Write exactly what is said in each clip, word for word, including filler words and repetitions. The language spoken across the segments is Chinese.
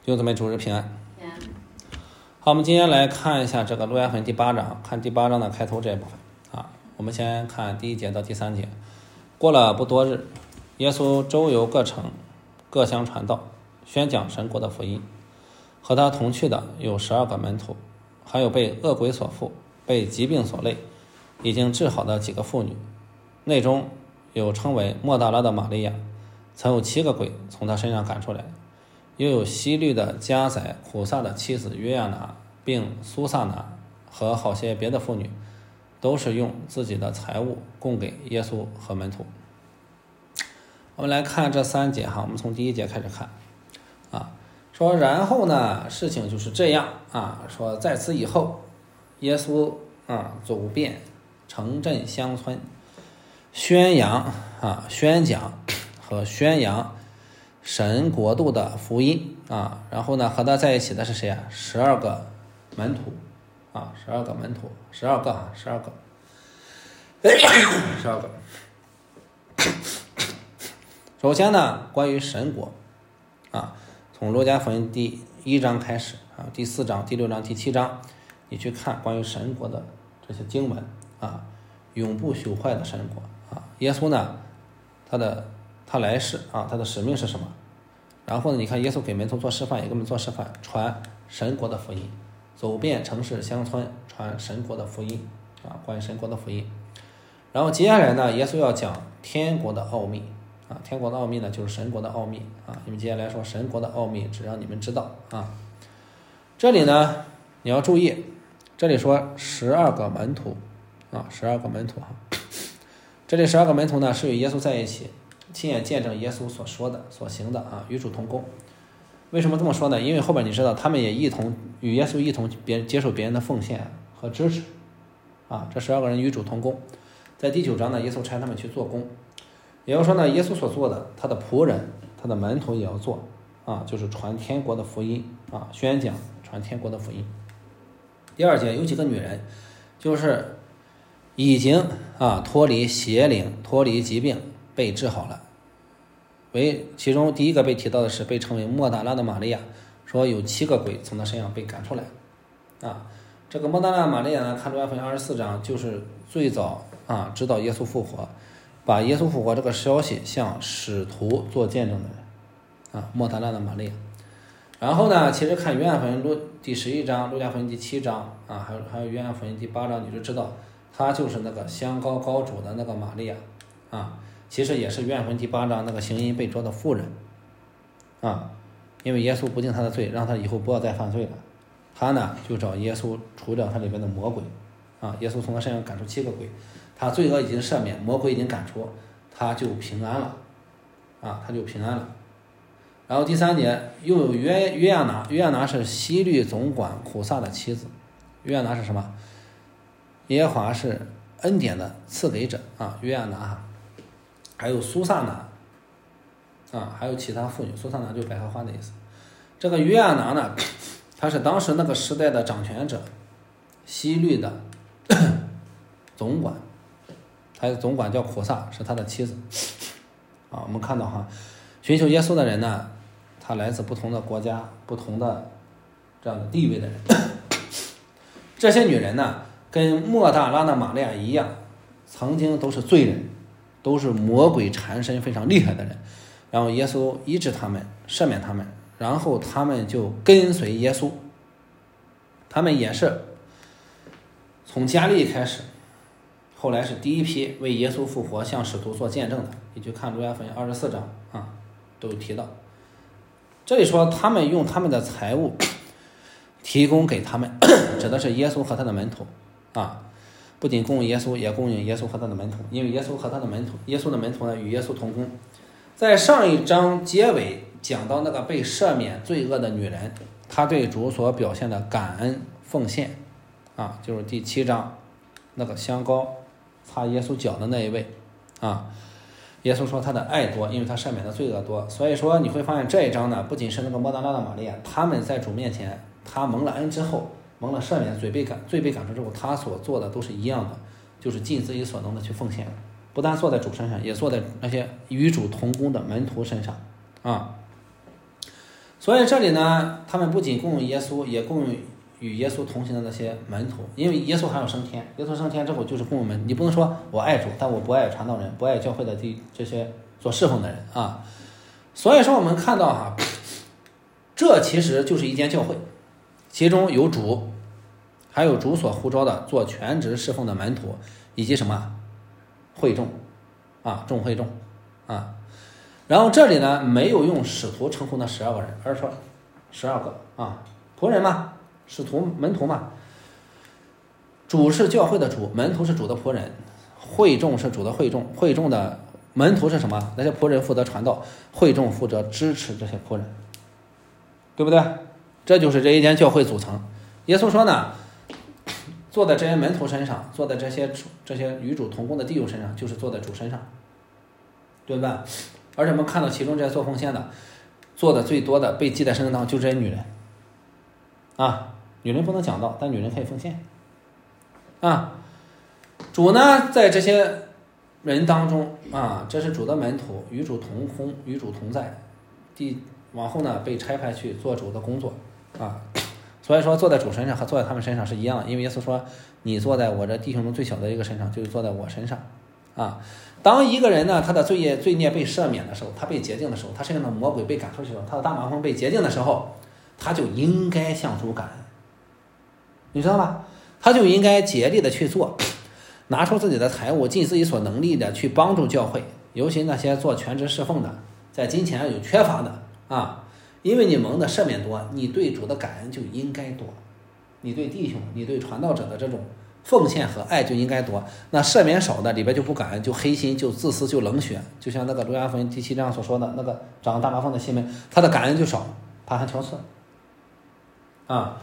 弟兄姊妹，主日平安。好，我们今天来看一下这个路加福音第八章，看第八章的开头这一部分啊。我们先看第一节到第三节。过了不多日，耶稣周游各城，各乡传道，宣讲神国的福音。和他同去的有十二个门徒，还有被恶鬼所附、被疾病所累、已经治好的几个妇女。内中有称为莫大拉的玛利亚，曾有七个鬼从他身上赶出来。又有希律的家宰苦撒的妻子约亚拿，并苏撒拿和好些别的妇女，都是用自己的财物供给耶稣和门徒。我们来看这三节哈，我们从第一节开始看啊，说然后呢，事情就是这样啊，说在此以后，耶稣啊走遍城镇乡村，宣扬啊宣讲和宣扬神国度的福音啊，然后呢，和他在一起的是谁啊？十二个门徒啊，十二个门徒，十二个啊，十二个，十二个。首先呢，关于神国啊，从路加福音第一章开始啊，第四章、第六章、第七章，你去看关于神国的这些经文啊，永不朽坏的神国啊，耶稣呢，他的。他来世啊，他的使命是什么？然后呢，你看耶稣给门徒做示范，也给我们做示范，传神国的福音，走遍城市乡村，传神国的福音啊，关于神国的福音。然后接下来呢，耶稣要讲天国的奥秘啊，天国的奥秘呢，就是神国的奥秘啊。因为接下来说神国的奥秘，只让你们知道啊。这里呢，你要注意，这里说十二个门徒啊，十二个门徒哈。这里十二个门徒呢，是与耶稣在一起。亲眼见证耶稣所说的所行的啊，与主同工。为什么这么说呢？因为后边你知道他们也一同与耶稣一同别接受别人的奉献和支持啊，这十二个人与主同工。在第九章呢，耶稣差他们去做工，也就是说呢，耶稣所做的，他的仆人他的门徒也要做啊，就是传天国的福音啊，宣讲传天国的福音。第二节有几个女人就是已经啊脱离邪灵，脱离疾病，被治好了。为其中第一个被提到的是被称为莫大拉的玛利亚，说有七个鬼从他身上被赶出来啊。这个莫大拉玛利亚呢，看路加福音二十四章，就是最早啊知道耶稣复活，把耶稣复活这个消息向使徒做见证的人啊，莫大拉的玛利亚。然后呢，其实看约翰福音第十一章、路加福音第七章啊，还有还有约翰福音第八章，你就知道他就是那个香膏膏主的那个玛利亚啊。其实也是约翰福音第八章那个行淫被捉的妇人啊，因为耶稣不定他的罪，让他以后不要再犯罪了，他呢就找耶稣除掉他里边的魔鬼啊，耶稣从他身上赶出七个鬼，他罪恶已经赦免，魔鬼已经赶出，他就平安了啊，他就平安了。然后第三节又有约约亚拿，约亚拿是希律总管苦撒的妻子，约亚拿是什么？耶和华是恩典的赐给者啊，约亚拿哈。还有苏撒拿啊，还有其他妇女，苏撒拿就是百合花的意思。这个约亚拿呢，他是当时那个时代的掌权者，希律的总管，他的总管叫苦撒，是他的妻子啊。我们看到哈，寻求耶稣的人呢，他来自不同的国家，不同的这样的地位的人。这些女人呢，跟莫大拉的玛利亚一样，曾经都是罪人，都是魔鬼缠身非常厉害的人，然后耶稣医治他们，赦免他们，然后他们就跟随耶稣。他们也是从加利开始，后来是第一批为耶稣复活向使徒做见证的。你就看路加福音二十四章啊，都有提到。这里说他们用他们的财物提供给他们，指的是耶稣和他的门徒啊。不仅供应耶稣，也供应耶稣和他的门徒，因为耶稣和他的门徒，耶稣的门徒呢与耶稣同工。在上一章结尾讲到那个被赦免罪恶的女人，她对主所表现的感恩奉献啊，就是第七章那个香膏擦耶稣脚的那一位啊。耶稣说他的爱多，因为他赦免的罪恶多。所以说你会发现这一章呢，不仅是那个莫大拉的玛利亚，他们在主面前，他蒙了恩之后，蒙了赦免，罪被赶罪被赶出之后，他所做的都是一样的，就是尽自己所能的去奉献，不但做在主身上，也做在那些与主同工的门徒身上啊。 所以这里呢，他们不仅供应耶稣，也供应与耶稣同行的那些门徒，因为耶稣还要升天，耶稣升天之后就是供应门，你不能说我爱主，但我不爱传道人，不爱教会的这这些做侍奉的人啊。所以说我们看到哈，这其实就是一间教会，其中有主，还有主所呼召的做全职侍奉的门徒，以及什么会众啊，众会众啊。然后这里呢，没有用使徒称呼那十二个人，而是说十二个啊，仆人嘛，使徒门徒嘛。主是教会的主，门徒是主的仆人，会众是主的会众，会众的门徒是什么？那些仆人负责传道，会众负责支持这些仆人，对不对？这就是这一间教会组成。耶稣说呢，坐在这些门徒身上，坐在这些这些与主同工的弟兄身上，就是坐在主身上，对吧？而且我们看到其中这些做奉献的，做的最多的被记在圣经当中，就这些女人啊，女人不能讲道，但女人可以奉献啊。主呢，在这些人当中啊，这是主的门徒，与主同工，与主同在，第往后呢被差派去做主的工作啊。所以说坐在主身上和坐在他们身上是一样的，因为耶稣说你坐在我这弟兄中最小的一个身上，就是坐在我身上啊。当一个人呢，他的罪业罪孽被赦免的时候，他被洁净的时候，他身上的魔鬼被赶出去的时候，他的大麻风被洁净的时候，他就应该向主感恩，你知道吧？他就应该竭力的去做，拿出自己的财物，尽自己所能力的去帮助教会，尤其那些做全职侍奉的，在金钱上有缺乏的啊，因为你蒙的赦免多，你对主的感恩就应该多，你对弟兄，你对传道者的这种奉献和爱就应该多。那赦免少的里边就不感恩，就黑心，就自私，就冷血。就像那个路加福音第七章所说的那个长大麻风的西门，他的感恩就少，他还挑刺啊。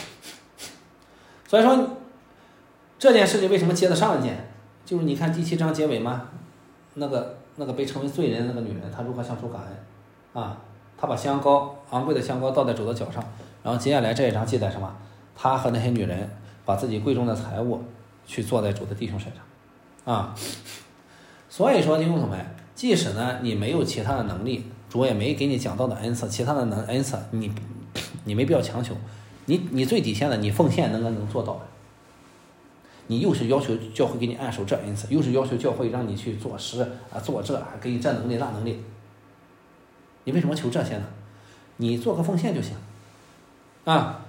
所以说这件事情为什么接得上一件，就是你看第七章结尾嘛，那个那个被称为罪人的那个女人，她如何向主感恩啊？她把香膏昂贵的香膏倒在主的脚上，然后接下来这一章记载什么？她和那些女人把自己贵重的财物去做在主的弟兄身上啊。所以说弟兄姊妹，即使呢你没有其他的能力，主也没给你讲道的恩赐，其他的能恩赐你你没必要强求，你你最底线的你奉献能不能做到的，你又是要求教会给你按手这恩赐，又是要求教会让你去做诗啊做这还给你这能力那能力，你为什么求这些呢？你做个奉献就行啊。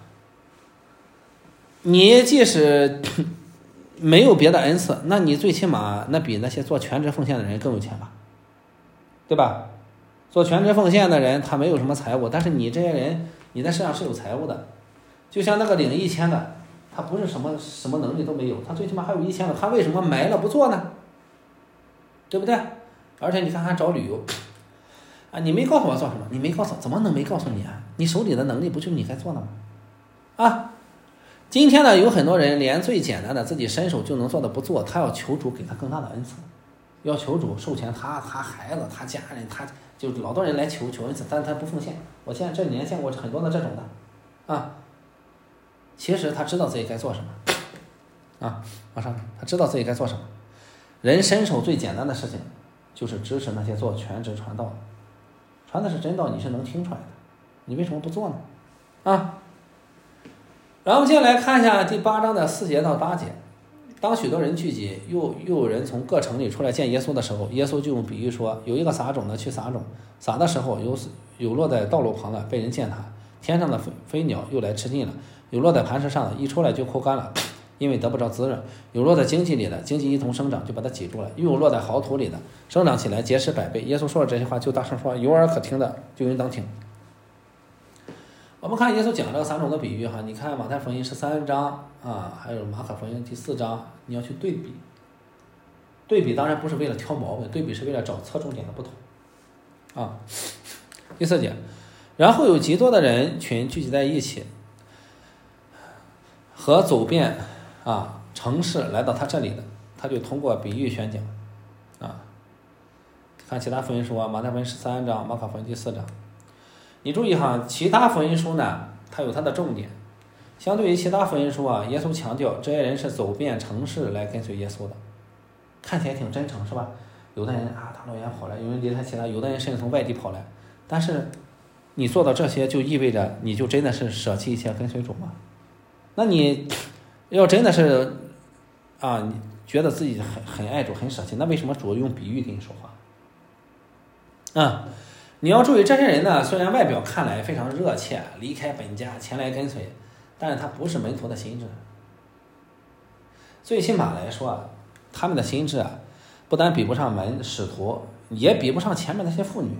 你即使没有别的恩赐，那你最起码那比那些做全职奉献的人更有钱吧，对吧？做全职奉献的人他没有什么财物，但是你这些人你在身上是有财物的，就像那个领一千的，他不是什么什么能力都没有，他最起码还有一千的，他为什么埋了不做呢？对不对？而且你看还找理由啊，你没告诉我做什么，你没告诉，怎么能没告诉你啊？你手里的能力不就是你该做的吗？啊，今天呢，有很多人连最简单的自己伸手就能做的不做，他要求主给他更大的恩赐，要求主授权他他孩子他家人，他就老多人来求求恩赐，但是他不奉献。我现在这几年见过很多的这种的啊，其实他知道自己该做什么啊，往上他知道自己该做什么。人伸手最简单的事情就是支持那些做全职传道的，传的是真道，你是能听出来的，你为什么不做呢？啊，然后我们接下来看一下第八章的四节到八节。当许多人聚集，又又有人从各城里出来见耶稣的时候，耶稣就用比喻说，有一个撒种的去撒种，撒的时候有有落在道路旁的，被人践踏，天上的飞飞鸟又来吃尽了；有落在磐石上的，一出来就枯干了，因为得不着滋润；有落在荆棘里的，荆棘一同生长，就把它挤住了；又有落在好土里的，生长起来结实百倍。耶稣说了这些话，就大声说，有耳可听的就应当听。我们看耶稣讲这个三种的比喻哈，你看马太福音十三章啊，还有马可福音第四章，你要去对比。对比当然不是为了挑毛病，对比是为了找侧重点的不同啊。第四节，然后有极多的人群聚集在一起，和走遍啊城市来到他这里的，他就通过比喻宣讲啊。看其他福音书啊，马太福音十三章，马可福音第四章。你注意哈，其他福音书呢，它有它的重点。相对于其他福音书啊，耶稣强调这些人是走遍城市来跟随耶稣的，看起来挺真诚，是吧？有的人啊大老远跑来，有人离他其他，有的人甚至从外地跑来，但是你做到这些就意味着你就真的是舍弃一切跟随主吗？那你要真的是啊，你觉得自己很很爱主很舍弃，那为什么主用比喻跟你说话啊？你要注意，这些人呢，虽然外表看来非常热切，离开本家前来跟随，但是他不是门徒的心智。最起码来说，他们的心智啊，不但比不上门使徒，也比不上前面那些妇女。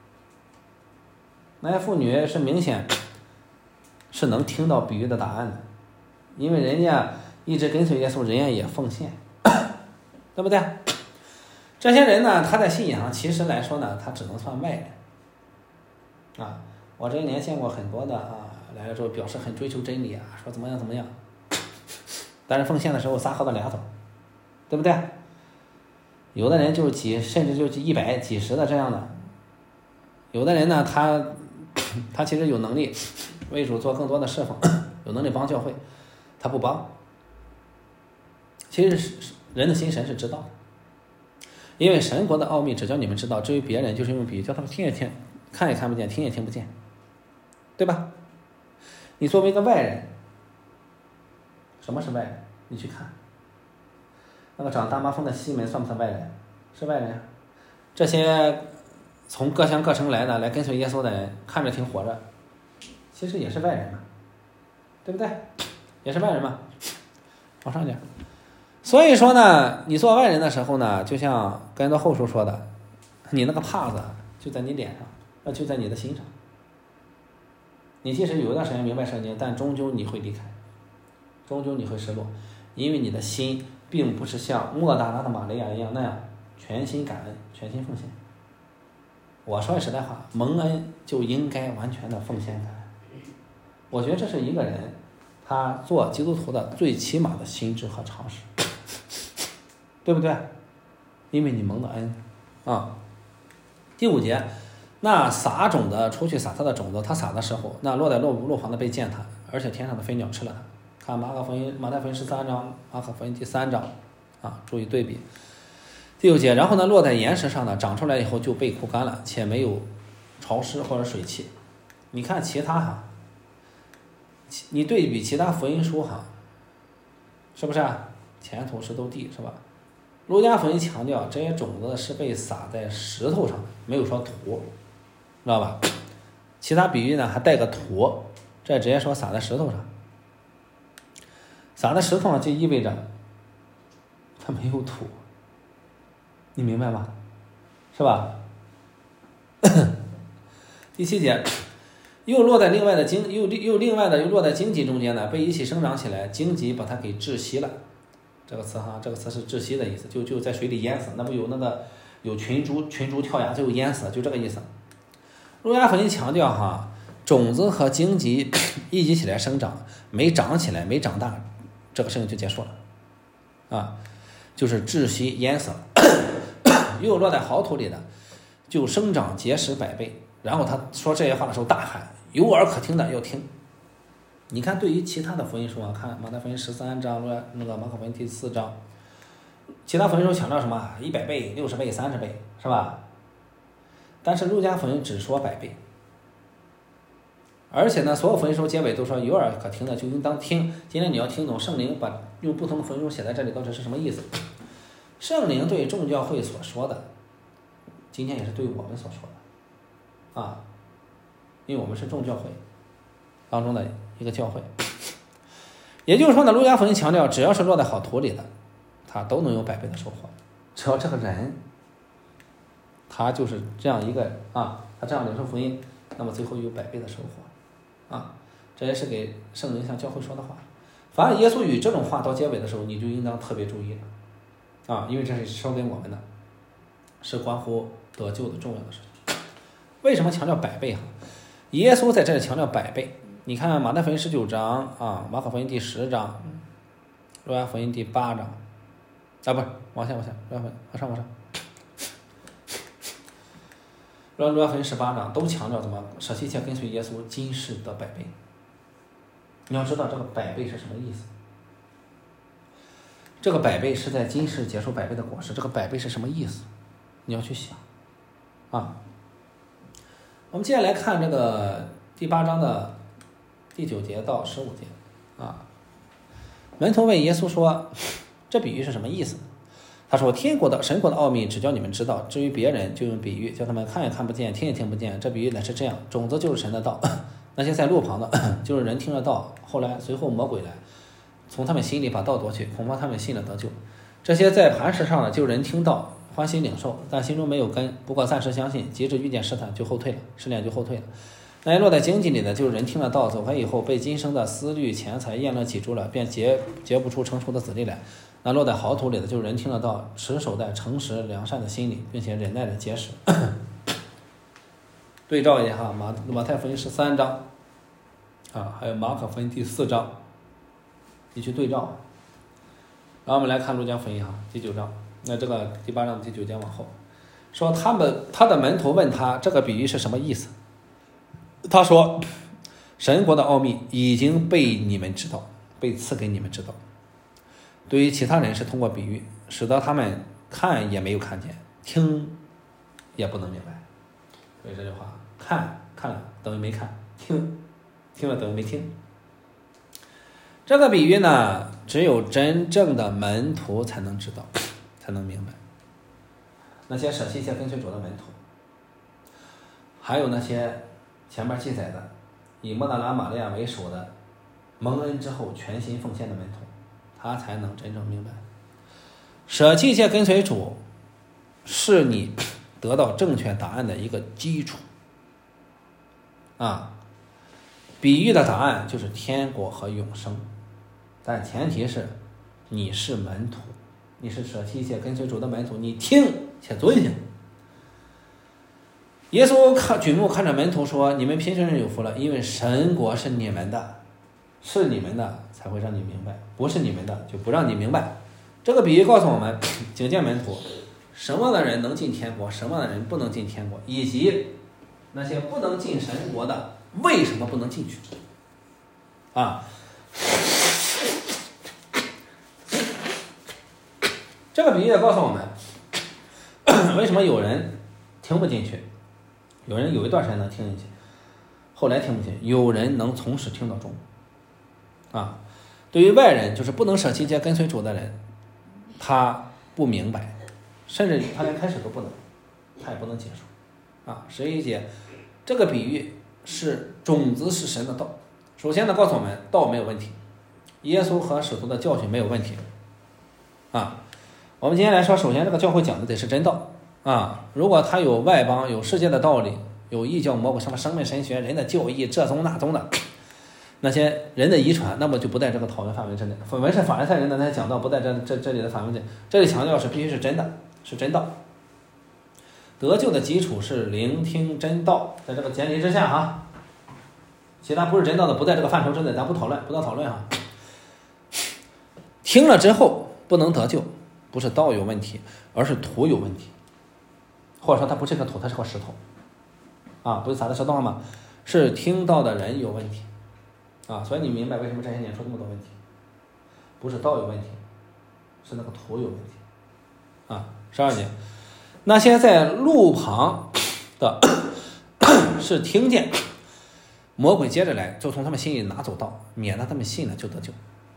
那些妇女是明显是能听到比喻的答案的，因为人家一直跟随耶稣，人家也奉献，对不对？这些人呢，他在信仰上其实来说呢，他只能算外人啊。我这一年见过很多的啊，来了之后表示很追求真理啊，说怎么样怎么样，但是奉献的时候撒好的俩走，对不对？有的人就是几，甚至就一百、几十的这样的。有的人呢，他他其实有能力为主做更多的侍奉，有能力帮教会，他不帮。其实是人的心神是知道的，因为神国的奥秘只叫你们知道，至于别人就是用比喻，叫他们听也听，看也看不见，听也听不见，对吧？你作为一个外人，什么是外人？你去看那个长大麻风的西门算不算外人？是外人。这些从各乡各城来的来跟随耶稣的人，看着挺火热，其实也是外人嘛，对不对？也是外人嘛。往上讲，所以说呢，你做外人的时候呢，就像哥林多后书说的，你那个帕子就在你脸上，那就在你的心上。你即使有一段时间明白圣经，但终究你会离开，终究你会失落，因为你的心并不是像莫大拉的玛利亚一样那样全心感恩、全心奉献。我说句实在话，蒙恩就应该完全的奉献感恩。我觉得这是一个人他做基督徒的最起码的心智和常识，对不对？因为你蒙的恩啊。第五节，那撒种的出去撒他的种子，他撒的时候，那落在路路旁的被践踏，而且天上的飞鸟吃了它。看马可福音、马太福音十三章、马可福音第三章啊，注意对比。第六节，然后呢，落在岩石上呢，长出来以后就被枯干了，且没有潮湿或者水汽。你看其他哈，你对比其他福音书哈，是不是啊？前土石头地是吧？路加福音强调这些种子是被撒在石头上的，没有说土，知道吧？其他比喻呢还带个土，这直接说撒在石头上。撒在石头上就意味着它没有土，你明白吗？是吧？第七节，又落在另外的荆，又又另外的又落在荆棘中间呢，被一起生长起来，荆棘把它给窒息了。这个词哈，这个词是窒息的意思，就就在水里淹死。那不有那个有群猪群猪跳崖最后淹死，就这个意思。路加福音强调哈，种子和荆棘一起起来生长，没长起来，没长大，这个事情就结束了啊，就是窒息淹死了。又落在好土里的，就生长结实百倍。然后他说这些话的时候大喊，有耳可听的要听。你看对于其他的福音书啊，看马太福音十三章，那个马可福音第四章，其他福音书强调什么一百倍、六十倍、三十倍，是吧？但是路加福音只说百倍。而且呢，所有福音书结尾都说有耳可听的就应当听。今天你要听懂圣灵把用不同的福音书写在这里到底是什么意思。圣灵对众教会所说的，今天也是对我们所说的啊，因为我们是众教会当中的一个教会。也就是说呢，路加福音强调只要是落在好土里的，他都能有百倍的收获。只要这个人他就是这样一个啊，他这样领受福音，那么最后有百倍的收获啊。这也是给圣灵向教会说的话。凡耶稣与这种话到结尾的时候，你就应当特别注意了啊，因为这是说给我们的，是关乎得救的重要的事情。为什么强调百倍哈？耶稣在这里强调百倍。你看马太福音十九章啊，马可福音第十章，路加福音第八章，啊不是往下往下，路加福音往上往上，路加福音十八章都强调怎么舍弃一切跟随耶稣，今世得百倍。你要知道这个百倍是什么意思？这个百倍是在今世结出百倍的果实，这个百倍是什么意思？你要去想啊。 我们接下来看这个第八章的第九节到十五节啊。门徒问耶稣说：“这比喻是什么意思？”他说：“天国的神国的奥秘只叫你们知道，至于别人就用比喻，叫他们看也看不见，听也听不见。这比喻乃是这样：种子就是神的道，那些在路旁的，就是人听了道，后来随后魔鬼来，从他们心里把道夺去，恐怕他们信了得救。这些在磐石上的，就是人听道，欢喜领受，但心中没有根，不过暂时相信，及至遇见试探就后退了，试炼就后退了。那些落在荆棘里的，就是人听了道，走开以后，被今生的思虑、钱财、厌乐挤住了，便结结不出成熟的子粒来。那落在好土里的，就是人听了道，持守在诚实良善的心里，并且忍耐的结实。对照一下哈，马马太福音十三章啊，还有马可福音第四章，你去对照。然后我们来看路加福音哈，第九章，那这个第八章的第九节往后，说他们他的门徒问他这个比喻是什么意思？他说：“神国的奥秘已经被你们知道，被赐给你们知道。对于其他人是通过比喻，使得他们看也没有看见，听也不能明白。所以这句话，看看了等于没看，听听了等于没听。这个比喻呢，只有真正的门徒才能知道，才能明白。那些舍弃一切跟随主的门徒，还有那些前面记载的以莫大拉玛利亚为首的蒙恩之后全心奉献的门徒，他才能真正明白。舍弃一切跟随主是你得到正确答案的一个基础啊。比喻的答案就是天国和永生，但前提是你是门徒，你是舍弃一切跟随主的门徒，你听且遵行。耶稣看举目看着门徒说：“你们贫穷人有福了，因为神国是你们的，是你们的才会让你明白，不是你们的就不让你明白。”这个比喻告诉我们，警戒门徒，什么的人能进天国，什么的人不能进天国，以及那些不能进神国的为什么不能进去啊？这个比喻也告诉我们，为什么有人听不进去，有人有一段时间能听进去，后来听不进去，有人能从始听到终啊。对于外人，就是不能舍弃一切跟随主的人，他不明白，甚至他连开始都不能，他也不能接受啊。十一节这个比喻是种子是神的道。首先呢，告诉我们道没有问题，耶稣和使徒的教训没有问题啊。我们今天来说，首先这个教会讲的得是真道啊。如果他有外邦、有世界的道理，有异教魔鬼什么生命神学、人的教义、这宗那宗的那些人的遗传，那么就不在这个讨论范围之内。我们是法利赛人的那些讲道不在这这这里的范围内，这里强调是必须是真的，是真道。得救的基础是聆听真道，在这个前提之下哈，其他不是真道的不在这个范畴之内，咱不讨论，不能讨论哈。听了之后不能得救，不是道有问题，而是土有问题，或者说它不是个土，它是块石头啊，不是撒在石头上吗？是听到的人有问题啊，所以你明白为什么这些年出这么多问题，不是道有问题，是那个土有问题啊。十二节，那些在路旁的是听见魔鬼接着来，就从他们心里拿走道，免得他们信了就得救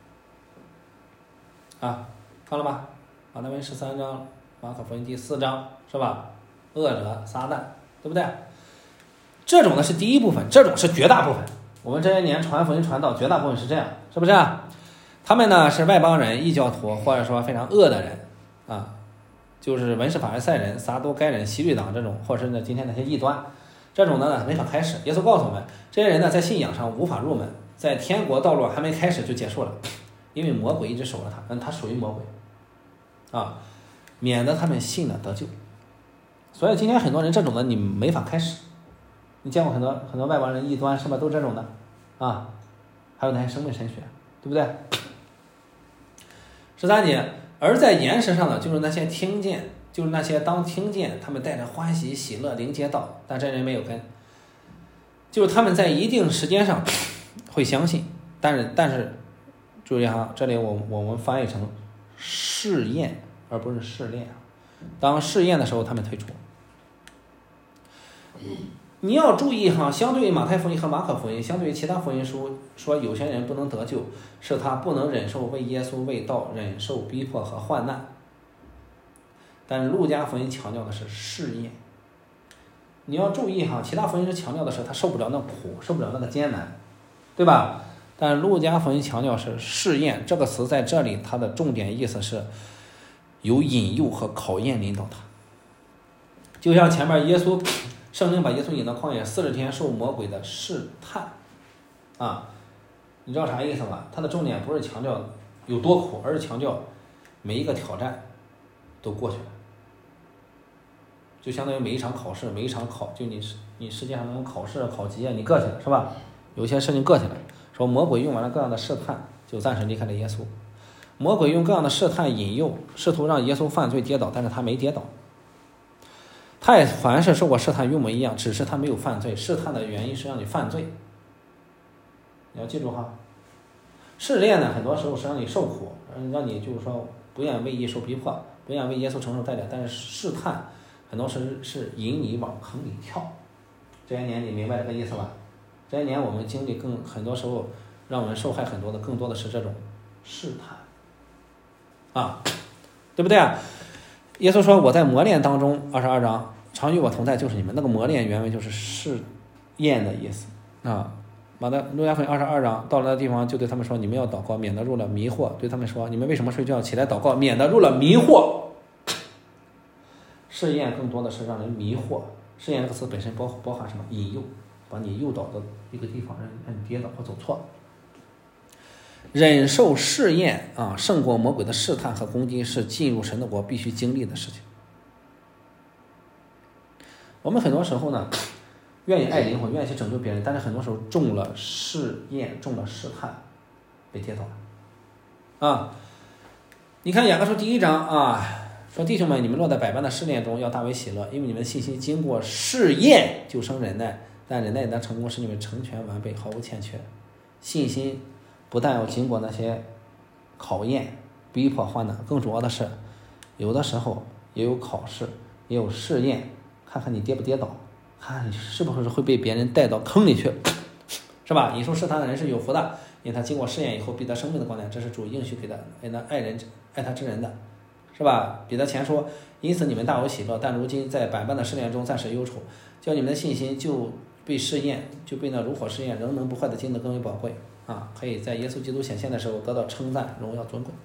啊。看了吧？马太福音十三章，马可福音第四章，是吧？恶者撒旦，对不对？这种呢是第一部分，这种是绝大部分。我们这些年传福音传道，绝大部分是这样，是不是啊？他们呢是外邦人、异教徒，或者说非常恶的人啊，就是文士法利赛人、撒都该人、希律党这种，或者是呢今天那些异端，这种呢没法开始。耶稣告诉我们，这些人呢在信仰上无法入门，在天国道路还没开始就结束了，因为魔鬼一直守着他，嗯，他属于魔鬼啊，免得他们信了得救。所以今天很多人这种的你没法开始。你见过很多很多外邦人异端是吧？都这种的啊，还有那些生命神学，对不对？十三节，而在岩石上的就是那些听见，就是那些当听见，他们带着欢喜喜乐临接道，但这人没有根，就是他们在一定时间上会相信，但是但是注意哈，这里我我们翻译成试验而不是试炼，当试验的时候他们退出。 你要注意哈，相对于马太福音和马可福音，相对于其他福音书说有些人不能得救，是他不能忍受为耶稣为道忍受逼迫和患难。但是路加福音强调的是试验。你要注意哈，其他福音是强调的是他受不了那苦，受不了那个艰难，对吧？但是路加福音强调是试验，这个词在这里它的重点意思是有引诱和考验领导他。就像前面耶稣圣灵把耶稣引到旷野四十天受魔鬼的试探啊，你知道啥意思吗？它的重点不是强调有多苦，而是强调每一个挑战都过去了，就相当于每一场考试，每一场考就你你世界上那种考试考级啊，你过去了是吧？有些事情过去了，说魔鬼用完了各样的试探，就暂时离开了耶稣。魔鬼用各样的试探引诱，试图让耶稣犯罪跌倒，但是他没跌倒。他也凡是受过试探，一模一样，只是他没有犯罪。试探的原因是让你犯罪，你要记住哈。试炼呢，很多时候是让你受苦，让你就是说不愿为义受逼迫，不愿为耶稣承受代价。但是试探很多时是引你往坑里跳。这些年你明白这个意思吧？这些年我们经历更很多时候让我们受害很多的，更多的是这种试探啊，对不对啊？耶稣说我在磨练当中，二十二章常与我同在，就是你们。那个磨练原文就是试验的意思啊。马太路加福音二十二章到了那地方，就对他们说：“你们要祷告，免得入了迷惑。”对他们说：“你们为什么睡觉？起来祷告，免得入了迷惑。”试验更多的是让人迷惑。试验这个词本身包包含什么？引诱，把你诱导到一个地方，让让你跌倒或走错。忍受试验啊，胜过魔鬼的试探和攻击，是进入神的国必须经历的事情。我们很多时候呢，愿意爱灵魂，愿意去拯救别人，但是很多时候中了试验，中了试探，被跌倒了啊。你看雅各书第一章啊，说弟兄们，你们落在百般的试炼中，要大为喜乐，因为你们的信心经过试验，就生忍耐，但忍耐的成功使你们成全完备，毫无欠缺。信心不但要经过那些考验、逼迫、患难，更主要的是，有的时候也有考试，也有试验，看看你跌不跌倒，看看你是不是会被别人带到坑里去，是吧？引受试探的人是有福的，因为他经过试验以后必得生命的光亮，这是主应许给他爱那爱人爱他之人的，是吧？彼得前说，因此你们大有喜乐，但如今在百般的试炼中暂时忧愁，叫你们的信心就被试验，就被那如火试验仍能不坏的金子更为宝贵啊，可以在耶稣基督显现的时候得到称赞、荣耀、尊贵。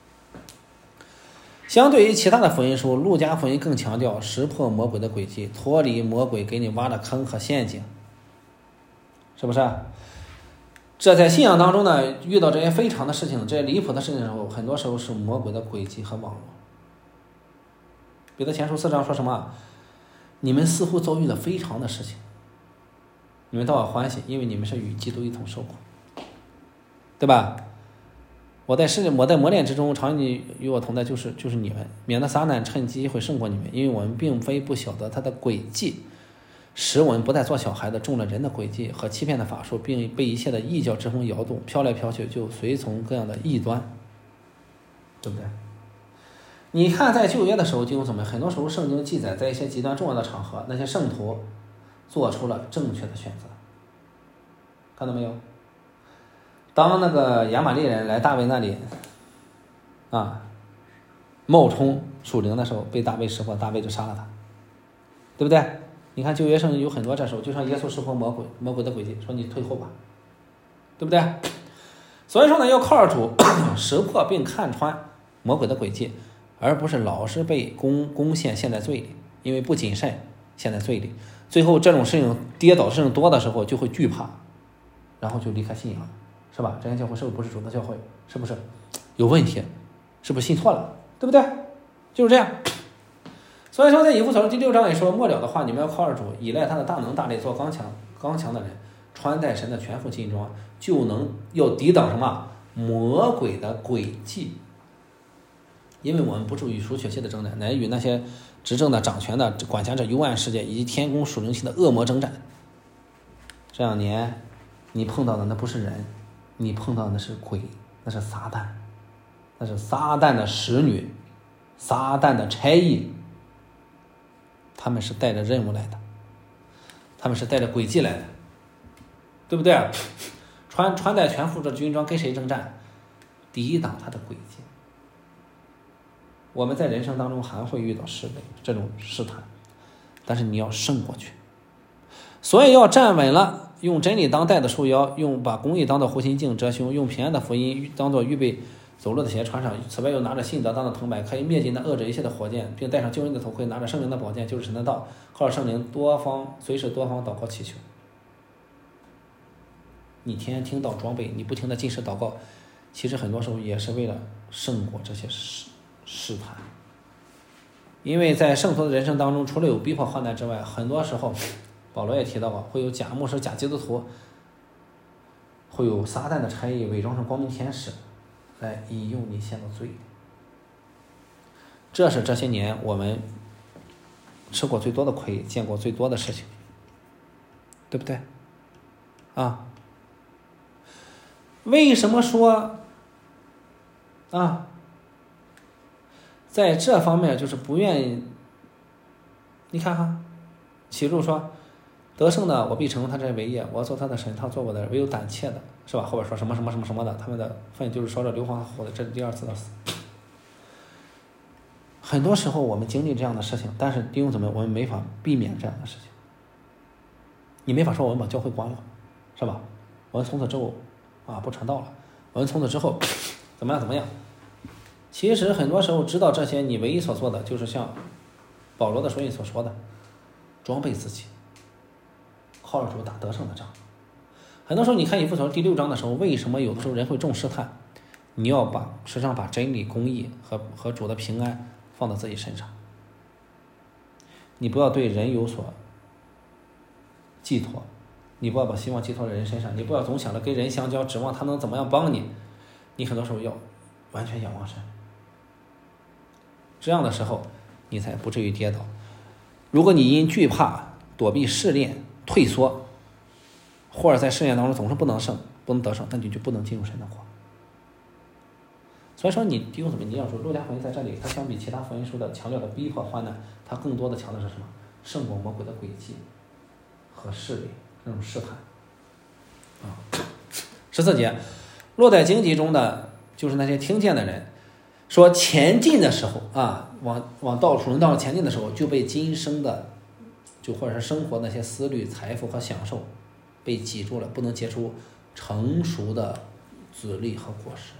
相对于其他的福音书，路加福音更强调识破魔鬼的诡计，脱离魔鬼给你挖的坑和陷阱，是不是？这在信仰当中呢，遇到这些非常的事情，这些离谱的事情的时候，很多时候是魔鬼的诡计和网络。彼得前书四章说什么？你们似乎遭遇了非常的事情，你们倒要欢喜，因为你们是与基督一同受苦，对吧？我在试我在磨练之中，常与与我同在，就是就是你们，免得撒旦趁机会胜过你们，因为我们并非不晓得他的诡计，使我们不再做小孩子，中了人的诡计和欺骗的法术，并被一切的异教之风摇动，飘来飘去，就随从各样的异端，对不对？你看在旧约的时候，弟兄姊妹，很多时候圣经记载，在一些极端重要的场合，那些圣徒做出了正确的选择，看到没有？当那个亚玛力人来大卫那里啊冒充属灵的时候，被大卫识破，大卫就杀了他，对不对？你看旧约圣经有很多这时候，就像耶稣识破魔鬼魔鬼的诡计，说你退后吧，对不对？所以说呢，要靠着主识破并看穿魔鬼的诡计，而不是老是被攻攻陷陷在罪里，因为不谨慎陷在罪里，最后这种事情跌倒事情多的时候就会惧怕，然后就离开信仰，是吧？这间教会是不是不是主的教会？是不是有问题？是不是信错了？对不对？就是这样。所以说在以弗所书第六章也说，末了的话，你们要靠着主，依赖他的大能大力，做刚强刚强的人，穿戴神的全副金装，就能要抵挡什么魔鬼的诡计。因为我们不是与属血气的征战，乃与那些执政的、掌权的、管辖着幽暗世界以及天宫属灵气的恶魔征战。这两年你碰到的那不是人，你碰到的是鬼，那是撒旦，那是撒旦的使女，撒旦的差役，他们是带着任务来的。 他们是带着诡计来的，对不对？穿穿戴全副的军装跟谁征战？抵挡他的诡计。我们在人生当中还会遇到试炼这种试探，但是你要胜过去。所以要站稳了，用真理当带的束腰，用把公义当做护心镜遮胸，用平安的福音当做预备走路的鞋穿上。此外又拿着信德当做藤牌，可以灭尽那恶者一切的火箭，并戴上救恩的头盔，拿着圣灵的宝剑，就是神的道，靠着圣灵多方随时多方祷告祈求。你天天听到装备，你不停的进食祷告，其实很多时候也是为了胜过这些试试探。因为在圣徒的人生当中，除了有逼迫患难之外，很多时候保罗也提到过，会有假牧师、假基督徒，会有撒旦的差役伪装成光明天使来引诱你陷入罪。这是这些年我们吃过最多的亏，见过最多的事情，对不对？啊，为什么说啊，在这方面就是不愿意？你看哈，启示录说得胜的我必成他这为业，我做他的神，他做我的，唯有胆怯的，是吧？后边说什么什么什么什么的，他们的份就是说这硫磺火的，这是第二次的死。很多时候我们经历这样的事情，但是弟兄姊妹，我们没法避免这样的事情。你没法说我们把教会关了，是吧？我们从此之后啊不传道了，我们从此之后怎么样怎么样？其实很多时候知道这些，你唯一所做的就是像保罗的书信所说的，装备自己，靠着主打得胜的仗。很多时候你看以弗所书第六章的时候，为什么有的时候人会重试探？你要把实际上把真理、公义和和主的平安放到自己身上，你不要对人有所寄托，你不要把希望寄托在人身上，你不要总想着跟人相交，指望他能怎么样帮你，你很多时候要完全仰望神。这样的时候你才不至于跌倒。如果你因惧怕躲避试炼退缩，或者在试验当中总是不能胜不能得胜，那你就不能进入神的国。所以说你弟兄姊妹，你要说路加福音在这里，它相比其他福音书的强调的逼迫患难，它更多的强调是什么？胜过魔鬼的诡计和势力，这种试探啊。十四节，落在荆棘中的就是那些听见的人，说前进的时候啊，往往道属灵道上前进的时候，就被今生的就或者是生活那些思虑、财富和享受被挤住了，不能结出成熟的籽粒和果实。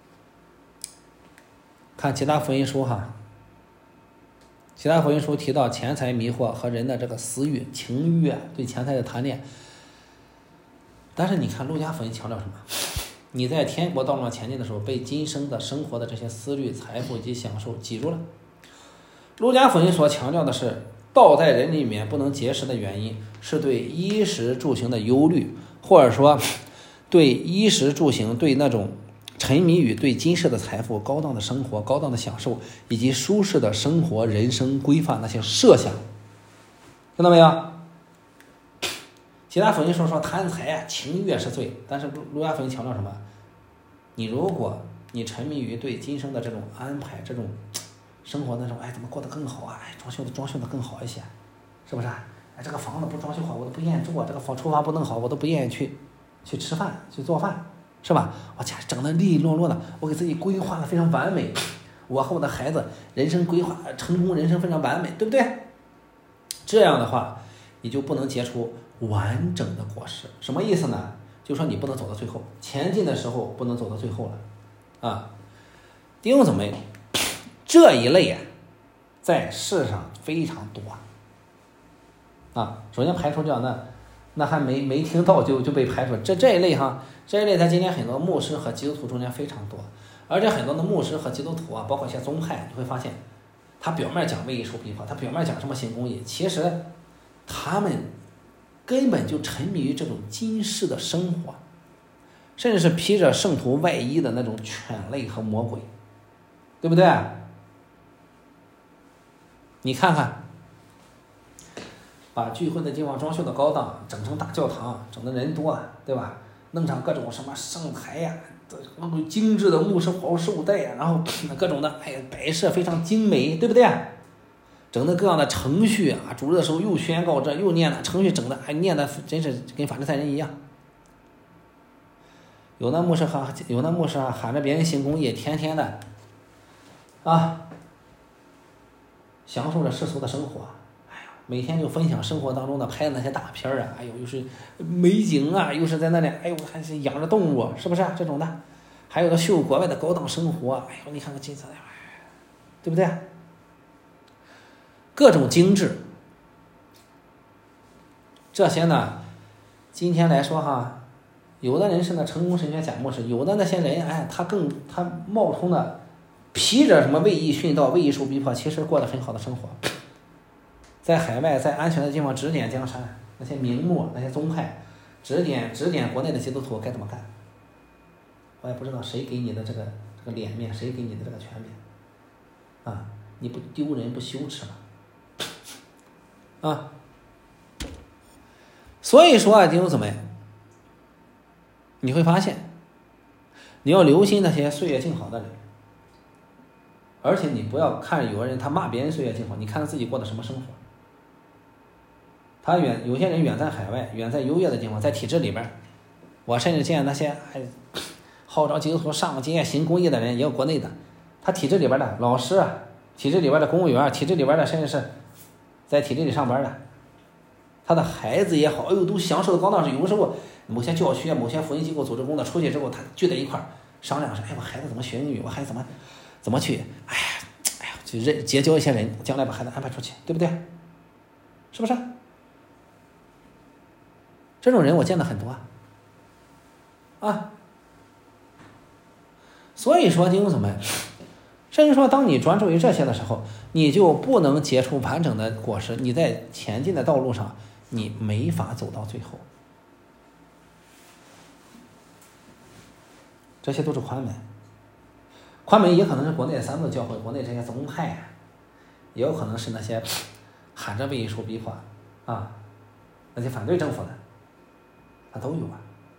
看其他福音书哈，其他福音书提到钱财迷惑和人的这个私欲、情欲啊，对钱财的贪恋。但是你看路加福音强调什么？你在天国道路上前进的时候，被今生的生活的这些思虑、财富以及享受挤住了。路加福音所强调的是，道在人里面不能结实的原因，是对衣食住行的忧虑，或者说对衣食住行，对那种沉迷于对今世的财富、高档的生活、高档的享受以及舒适的生活人生规范那些设想，看到没有？其他福音说说贪财啊、情欲是罪，但是路加福音强调什么？你如果你沉迷于对今生的这种安排、这种生活那种，哎，怎么过得更好啊？哎，装修的装修的更好一些，是不是？哎，这个房子不装修好，我都不愿意住啊；这个房厨房不弄好，我都不愿意去去吃饭、去做饭。是吧？我家整得利利落落的，我给自己规划的非常完美，我和我的孩子人生规划成功，人生非常完美，对不对？这样的话，你就不能结出完整的果实。什么意思呢？就是说你不能走到最后，前进的时候不能走到最后了啊。弟兄姊妹，这一类啊，在世上非常多啊。首先排除掉那那还没没听到就就被排除，这这一类哈。这一类在今天很多牧师和基督徒中间非常多，而且很多的牧师和基督徒啊，包括一些宗派，你会发现，他表面讲为义受逼迫，他表面讲什么新公义，其实他们根本就沉迷于这种今世的生活，甚至是披着圣徒外衣的那种犬类和魔鬼，对不对？你看看，把聚会的地方装修的高档，整成大教堂，整的人多，对吧？弄上各种什么圣台呀、啊，精致的牧师袍束带呀，然后各种的哎摆设非常精美，对不对？ 整的各样的程序啊，主日的时候又宣告这，又念了程序，整的还念的真是跟法利赛人一样。有的牧师喊，有的牧师啊喊着别人行公义，天天的啊享受着世俗的生活，哎呀，每天就分享生活当中的拍的那些大片啊，哎呦，又是美景啊，又是在那里，哎呦，还是养着动物，是不是、啊、这种的？还有的秀国外的高档生活，哎呦，你看看这次，对不对？各种精致，这些呢，今天来说哈，有的人是那成功神学假牧师，有的那些人，哎，他更他冒充的，披着什么为义殉道、为义受逼迫，其实过得很好的生活，在海外，在安全的地方指点江山，那些名目、那些宗派，指点指点国内的基督徒该怎么干。我也不知道谁给你的这个这个脸面，谁给你的这个权面，啊，你不丢人不羞耻吗？啊，所以说啊，弟兄姊妹，你会发现，你要留心那些岁月静好的人，而且你不要看有的人他骂别人岁月静好，你看他自己过的什么生活。他远有些人远在海外，远在优越的地方，在体制里边，我甚至见那些哎号召基督徒上街行公益的人，也有国内的，他体制里边的老师，体制里边的公务员，体制里边的甚至是在体制里上班的，他的孩子也好，哎呦，都享受的高档是有时候某些教区、某些福音机构组织工作出去之后，他聚在一块儿商量说，哎，我孩子怎么学英语，我孩子怎么怎么去，哎呀，哎呀，就认结交一些人，将来把孩子安排出去，对不对？是不是？这种人我见的很多啊，啊，所以说弟兄姊妹，甚至说当你专注于这些的时候，你就不能结出完整的果实，你在前进的道路上你没法走到最后。这些都是宽门，宽门也可能是国内的三座教会，国内这些宗派，也有可能是那些喊着为义受逼迫啊，那些反对政府的，它都有啊。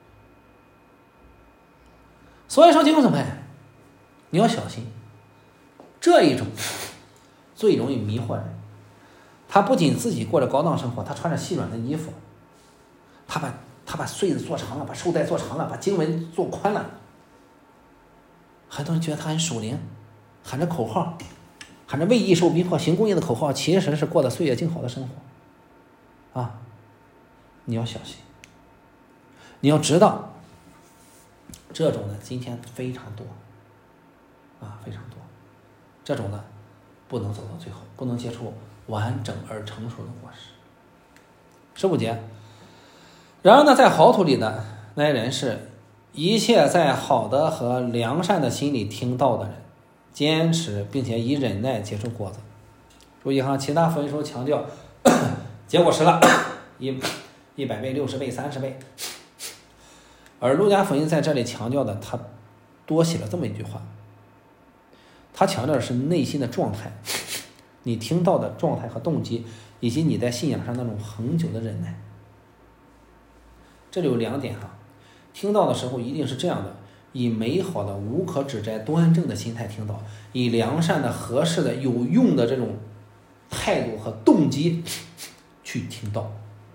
所以说弟兄姊妹，你要小心，这一种最容易迷惑人。他不仅自己过着高档生活，他穿着细软的衣服，他把他把穗子做长了，把绶带做长了，把经文做宽了。很多人觉得他很属灵，喊着口号，喊着为义受逼迫、行公义的口号，其实是过得岁月静好的生活啊！你要小心，你要知道，这种的今天非常多啊，非常多，这种的不能走到最后，不能结出完整而成熟的果实。十五节，然而呢，在好土里的那些人是一切在好的和良善的心里听到的人，坚持并且以忍耐结出果子。注意哈，其他福音书强调结果实了，一一百倍、六十倍、三十倍，而路加福音在这里强调的，他多写了这么一句话，他强调的是内心的状态，你听到的状态和动机，以及你在信仰上那种恒久的忍耐。这里有两点哈，听到的时候一定是这样的，以美好的、无可指摘、端正的心态听到，以良善的、合适的、有用的这种态度和动机去听到。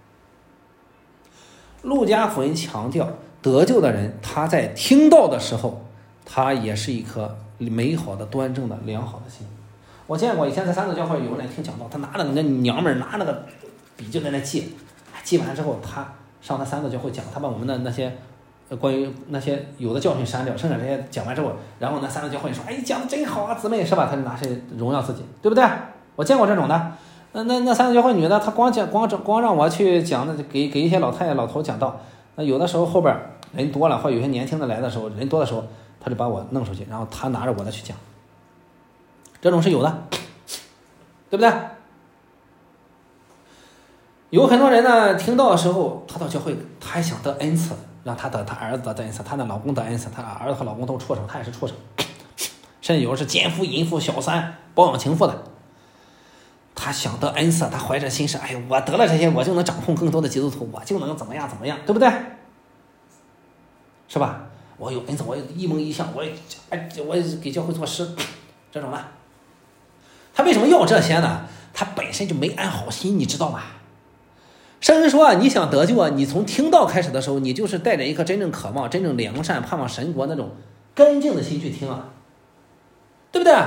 路加福音强调得救的人，他在听到的时候，他也是一颗美好的、端正的、良好的心。我见过以前在三个教会有人听讲道，他拿那个娘们儿拿那个笔就在那记，记完之后他上他三个教会讲，他把我们的那些关于那些有的教训删掉，剩下这些讲完之后，然后那三个教会说，哎，讲的真好啊，姊妹，是吧？他就拿谁荣耀自己，对不对？我见过这种的。那那那三个教会女的，她光讲光光让我去讲，那给给一些老太太老头讲道。那有的时候后边人多了，或者有些年轻的来的时候，人多的时候，他就把我弄出去，然后他拿着我的去讲。这种是有的，对不对？有很多人呢，听到的时候，他到教会，他还想得恩赐，让他得他儿子得恩赐，他的老公得恩赐，他儿子和老公都畜生，他也是畜生，甚至有的是奸夫、淫妇、小三、包养情妇的。他想得恩赐，他怀着心是，哎呀，我得了这些，我就能掌控更多的基督徒，我就能怎么样怎么样，对不对？是吧？我有恩赐，我有一门一项，我哎，我给教会做诗，这种的。他为什么要这些呢？他他本身就没安好心，你知道吗？圣人说啊，你想得救啊，你从听道开始的时候，你就是带着一颗真正渴望、真正良善、盼望神国那种干净的心去听啊，对不对？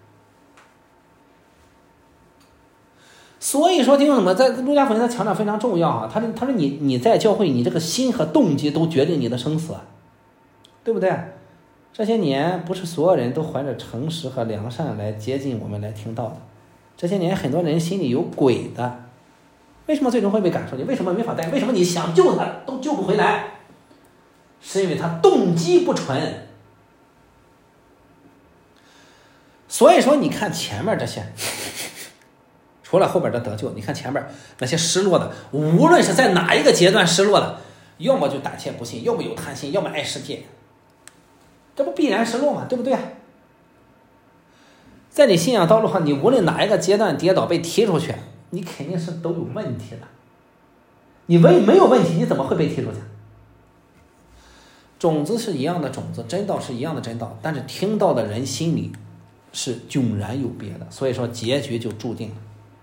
所以说听众什么，在路加福音他强调非常重要啊，他说他说你你在教会，你这个心和动机都决定你的生死，对不对？这些年不是所有人都怀着诚实和良善来接近我们来听道的，这些年很多人心里有鬼的，为什么最终会被赶出去？为什么没法带？为什么你想救他都救不回来？是因为他动机不纯。所以说你看前面这些，除了后边的得救，你看前面那些失落的，无论是在哪一个阶段失落的，要么就胆怯不信，要么有贪心，要么爱世界，这不必然失落吗？对不对？在你信仰道路上，你无论哪一个阶段跌倒被踢出去，你肯定是都有问题的。你问没有问题，你怎么会被踢出去？种子是一样的种子，真道是一样的真道，但是听到的人心里是迥然有别的，所以说结局就注定了。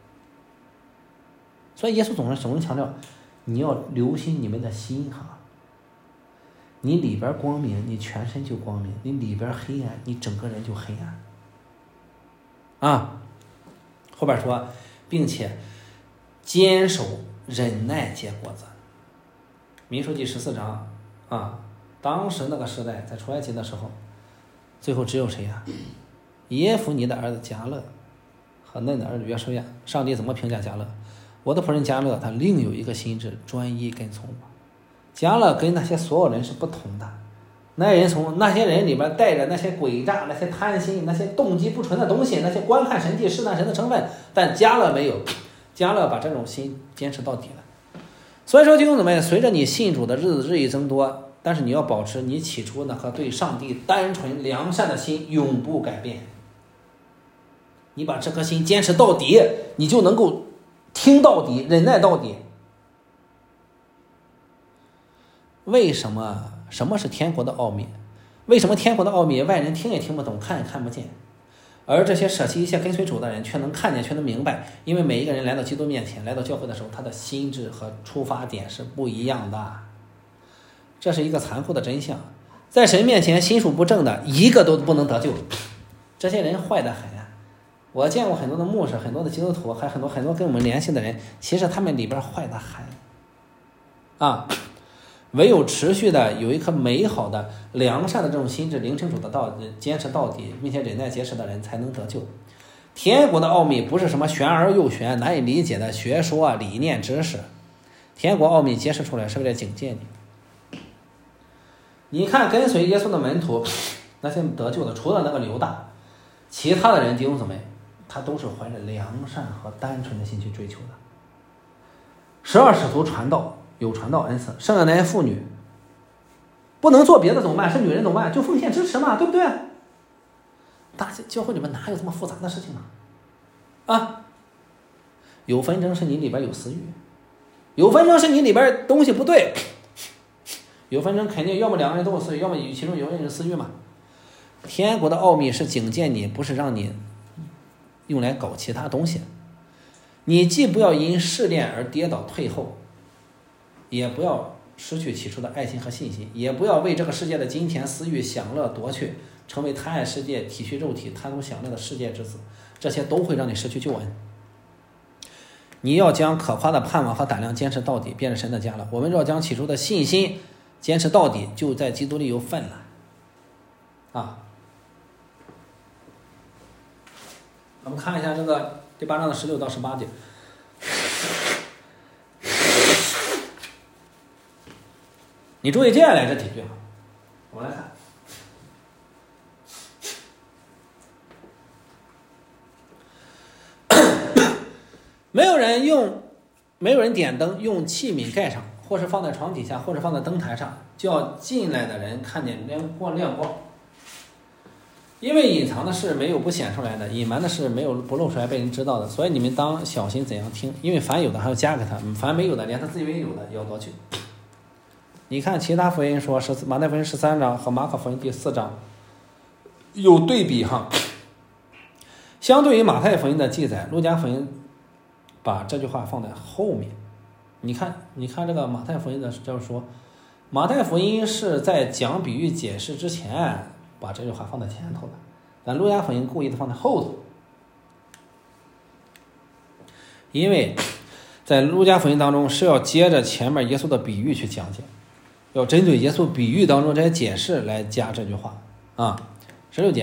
所以耶稣总是总是强调，你要留心你们的心哈。你里边光明，你全身就光明；你里边黑暗，你整个人就黑暗。啊，后边说，并且坚守忍耐结果子。民数记十四章啊，当时那个时代在出埃及的时候，最后只有谁呀、啊？耶孚尼的儿子迦勒和嫩的儿子约书亚。上帝怎么评价迦勒？我的仆人迦勒，他另有一个心志，专一跟从我。迦勒跟那些所有人是不同的，那人从那些人里边带着那些诡诈、那些贪心、那些动机不纯的东西，那些观看神迹、试探神的成分，但迦勒没有，迦勒把这种心坚持到底了。所以说弟兄姊妹，随着你信主的日子日益增多，但是你要保持你起初那颗对上帝单纯良善的心永不改变。你把这颗心坚持到底，你就能够听到底，忍耐到底。为什么？什么是天国的奥秘？为什么天国的奥秘外人听也听不懂，看也看不见，而这些舍弃一切跟随主的人却能看见，却能明白？因为每一个人来到基督面前，来到教会的时候，他的心智和出发点是不一样的，这是一个残酷的真相。在神面前心术不正的一个都不能得救，这些人坏得很。我见过很多的牧师，很多的基督徒，还有很多很多跟我们联系的人，其实他们里边坏得很啊。唯有持续的有一颗美好的良善的这种心智，聆听主的道，坚持到底，并且忍耐结实的人才能得救。天国的奥秘不是什么玄而又玄、难以理解的学说、理念、知识，天国奥秘揭示出来是为了警戒你。你看跟随耶稣的门徒，那些得救的，除了那个犹大，其他的人弟兄姊妹，他都是怀着良善和单纯的心去追求的。十二使徒传道，有传道恩赐，剩下那些妇女不能做别的怎么办？是女人怎么办？就奉献支持嘛，对不对？大教会里面哪有这么复杂的事情啊？啊，有纷争是你里边有私欲，有纷争是你里边东西不对，有纷争肯定要么两个人都有私欲，要么其中有一个人有私欲嘛。天国的奥秘是警戒你，不是让你用来搞其他东西。你既不要因试炼而跌倒退后，也不要失去起初的爱心和信心，也不要为这个世界的金钱私欲享乐夺去，成为贪爱世界、体恤肉体、贪图享乐的世界之子，这些都会让你失去救恩。你要将可夸的盼望和胆量坚持到底，变成神的家了。我们要将起初的信心坚持到底，就在基督里有份了啊。我们看一下这个第八章的十六到十八节。你注意接下来这几句，我们来看。没有人用，没有人点灯，用器皿盖上，或是放在床底下，或是放在灯台上，叫进来的人看见亮光亮光。因为隐藏的事没有不显出来的，隐瞒的事没有不露出来被人知道的，所以你们当小心怎样听，因为凡有的还要加给他，凡没有的连他自以为有的也要夺去。你看其他福音说，马太福音十三章和马可福音第四章有对比哈。相对于马太福音的记载，路加福音把这句话放在后面。你看，你看这个马太福音的就是说，马太福音是在讲比喻解释之前把这句话放在前头的，但路加福音故意的放在后头，因为在路加福音当中是要接着前面耶稣的比喻去讲解，要针对耶稣比喻当中这些解释来加这句话啊。十六节，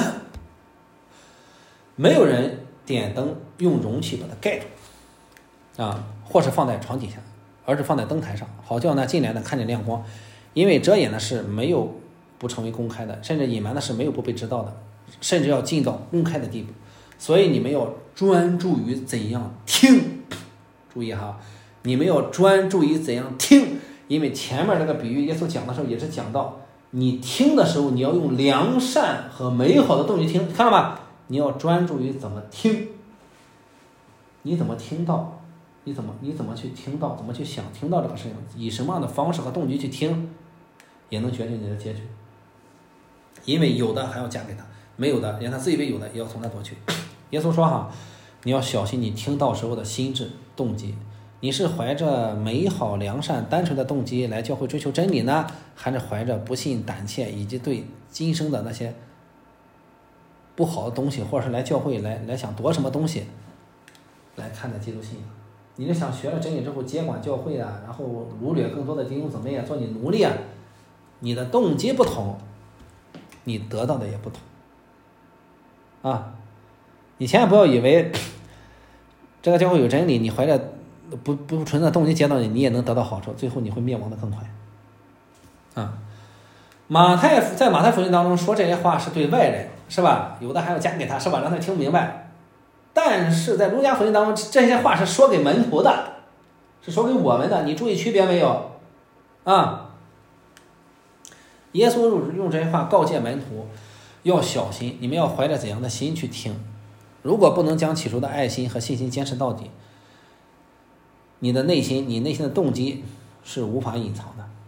没有人点灯用容器把它盖住啊，或是放在床底下，而是放在灯台上，好叫那进来的看见亮光。因为遮掩的事没有不成为公开的，甚至隐瞒的事没有不被知道的，甚至要进到公开的地步。所以你们要专注于怎样听，注意哈，你们要专注于怎样听，因为前面这个比喻耶稣讲的时候也是讲到，你听的时候你要用良善和美好的动机听，看到吧？你要专注于怎么听，你怎么听到，你怎么你怎么去听到，怎么去想听到这个事情，以什么样的方式和动机去听，也能决定你的结局。因为有的还要加给他，没有的连他自以为有的也要从他夺去。耶稣说哈，你要小心你听到时候的心智动机，你是怀着美好良善单纯的动机来教会追求真理呢，还是怀着不信胆怯以及对今生的那些不好的东西，或者是来教会来来想夺什么东西来看待基督信仰？你是想学了真理之后接管教会啊，然后掳掠更多的弟兄姊妹啊，做你奴隶啊？你的动机不同，你得到的也不同啊！你千万不要以为这个教会有真理，你怀着不不纯的动机接到你，你也能得到好处，最后你会灭亡的更快啊！马太在马太福音当中说这些话是对外人，是吧？有的还要加给他，是吧？让他听不明白。但是在路加福音当中，这些话是说给门徒的，是说给我们的，你注意区别没有啊？耶稣用这些话告诫门徒要小心，你们要怀着怎样的心去听。如果不能将起初的爱心和信心坚持到底，你的内心你内心的动机是无法隐藏的，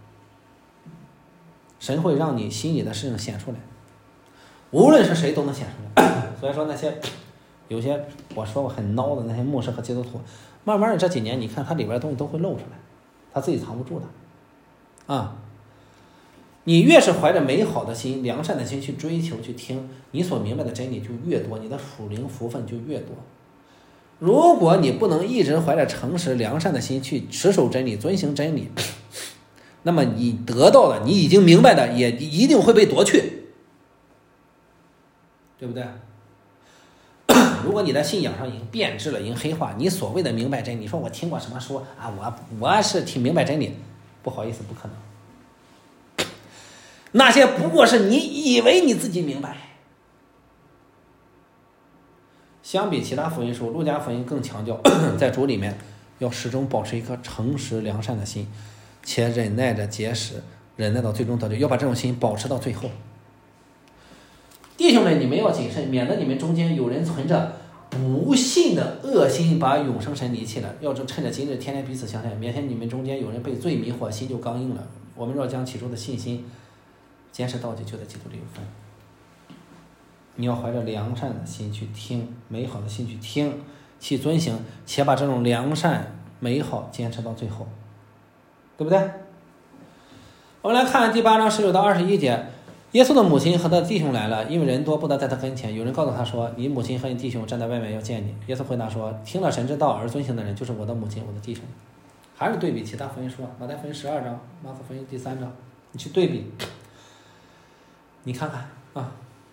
神会让你心里的事情显出来，无论是谁都能显出来。所以说那些有些我说过很孬的那些牧师和基督徒，慢慢的这几年你看他里边的东西都会露出来，他自己藏不住的啊。你越是怀着美好的心良善的心去追求去听，你所明白的真理就越多，你的属灵福分就越多。如果你不能一直怀着诚实良善的心去持守真理遵行真理，那么你得到的你已经明白的也一定会被夺去，对不对？如果你的信仰上已经变质了，已经黑化，你所谓的明白真理，你说我听过什么书啊，我我是挺明白真理，不好意思，不可能。那些不过是你以为你自己明白。相比其他福音书，路加福音更强调在主里面要始终保持一颗诚实良善的心，且忍耐着结实，忍耐到最终得救，要把这种心保持到最后。弟兄们，你们要谨慎，免得你们中间有人存着不信的恶心，把永生神离弃了。要趁着今日天天彼此相爱，免得你们中间有人被罪迷惑，心就刚硬了。我们若将起初的信心坚持到底，就在基督里有份。你要怀着良善的心去听，美好的心去听，去遵行，且把这种良善美好坚持到最后，对不对？我们来看第八章十九到二十一节。耶稣的母亲和他的弟兄来了，因为人多不得在他跟前。有人告诉他说，你母亲和你弟兄站在外面要见你。耶稣回答说，听了神之道而遵行的人，就是我的母亲，我的弟兄。还是对比其他福音书，马太福音十二章，马可福音第三章，你去对比，你看看啊。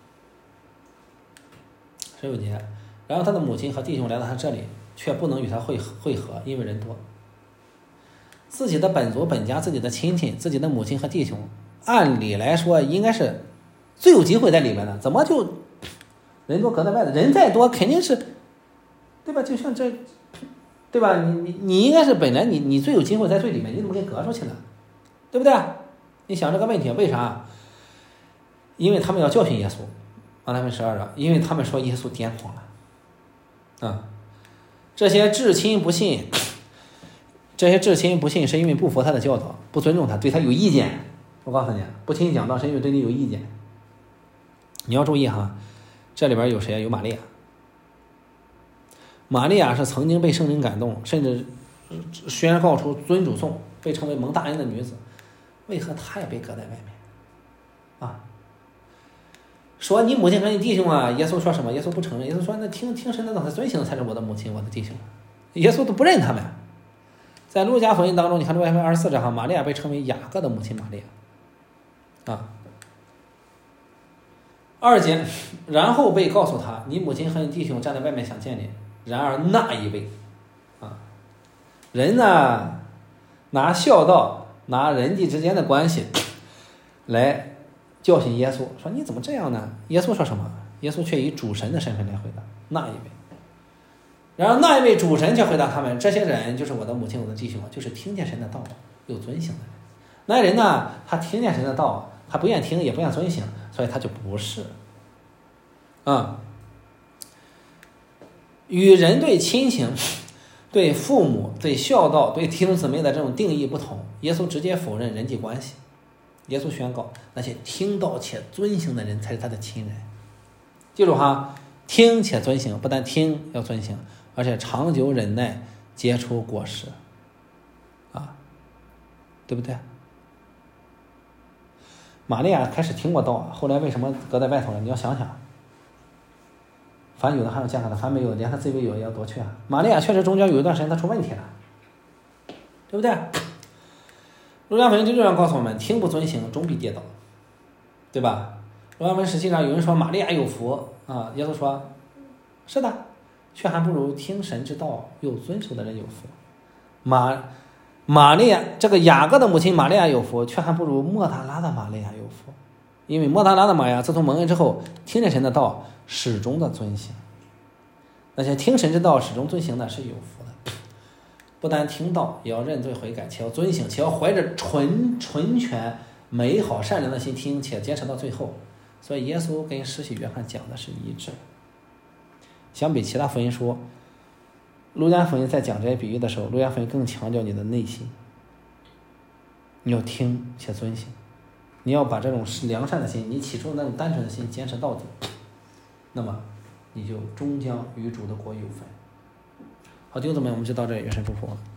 十九节，然后他的母亲和弟兄来到他这里，却不能与他会会合，因为人多。自己的本族本家，自己的亲戚，自己的母亲和弟兄，按理来说应该是最有机会在里面的，怎么就人多隔在外的？人再多肯定是，对吧？就像这，对吧？你你你应该是本来你你最有机会在最里面，你怎么给隔出去了？对不对？你想这个问题，为啥？因为他们要教训耶稣。马太福音十二章，因为他们说耶稣癫狂了，啊，这些至亲不信，这些至亲不信是因为不服他的教导，不尊重他，对他有意见。我告诉你，不听讲道是因为对你有意见。你要注意哈，这里边有谁？有玛利亚。 玛利亚是曾经被圣灵感动，甚至宣告出尊主颂，被称为蒙大恩的女子，为何她也被搁在外面啊？说你母亲和你弟兄啊，耶稣说什么？耶稣不承认。耶稣说那听听神的道，他遵行的才是我的母亲我的弟兄。耶稣都不认他们。在路加福音当中，你看路加福音二十四章，玛利亚被称为雅各的母亲玛利亚啊。二节，然后被告诉他，你母亲和你弟兄站在外面想见你。然而那一位啊，人呢拿孝道，拿人际之间的关系来教训耶稣，说你怎么这样呢？耶稣说什么？耶稣却以主神的身份来回答那一位。然而那一位主神却回答他们，这些人就是我的母亲我的弟兄，就是听见神的道有遵行的人。那人呢，他听见神的道，他不愿听也不愿遵行，所以他就不是啊、嗯。与人对亲情、对父母、对孝道、对弟兄姊妹的这种定义不同，耶稣直接否认人际关系。耶稣宣告，那些听到且遵行的人才是他的亲人。记住哈，听且遵行，不但听要遵行，而且长久忍耐，结出果实，啊，对不对？玛利亚开始听过道，后来为什么搁在外头了？你要想想。凡有的还要见他的，凡没有的连他自以为有也要夺去啊。玛利亚确实中间有一段时间他出问题了，对不对？路加福音就这样告诉我们，听不遵行终必跌倒，对吧？路加福音十七章有人说玛利亚有福啊，耶稣说是的，却还不如听神之道又遵守的人有福。玛玛利亚这个雅各的母亲玛利亚有福，却还不如莫大拉的玛利亚有福，因为莫大拉的玛利亚自从蒙恩之后，听着神的道始终的遵行。那些听神之道始终遵行的是有福的，不但听道，也要认罪悔改，且要遵行，且要怀着纯纯全美好善良的心听，且坚持到最后。所以耶稣跟施洗约翰讲的是一致。相比其他福音书，路加福音在讲这些比喻的时候，路加福音更强调你的内心，你要听且遵行，你要把这种良善的心，你起初那种单纯的心坚持到底，那么你就终将与主的国有分。好，弟兄姊妹，我们就到这里，愿神祝福我们。